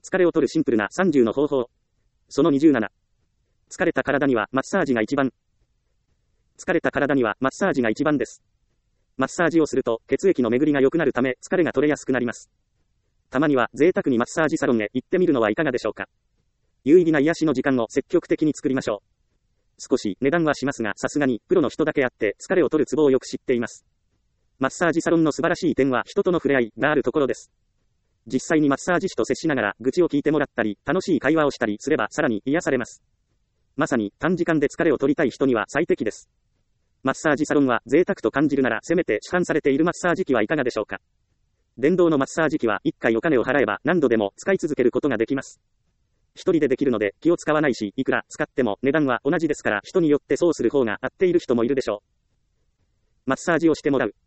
疲れを取るシンプルな30の方法。その27。疲れた体にはマッサージが一番。疲れた体にはマッサージが一番です。マッサージをすると血液の巡りが良くなるため疲れが取れやすくなります。たまには贅沢にマッサージサロンへ行ってみるのはいかがでしょうか。有意義な癒しの時間を積極的に作りましょう。少し値段はしますが、さすがにプロの人だけあって疲れを取るツボをよく知っています。マッサージサロンの素晴らしい点は人との触れ合いがあるところです。実際にマッサージ師と接しながら愚痴を聞いてもらったり、楽しい会話をしたりすればさらに癒されます。まさに短時間で疲れを取りたい人には最適です。マッサージサロンは贅沢と感じるならせめて市販されているマッサージ機はいかがでしょうか。電動のマッサージ機は1回お金を払えば何度でも使い続けることができます。一人でできるので気を使わないし、いくら使っても値段は同じですから、人によってそうする方が合っている人もいるでしょう。マッサージをしてもらう。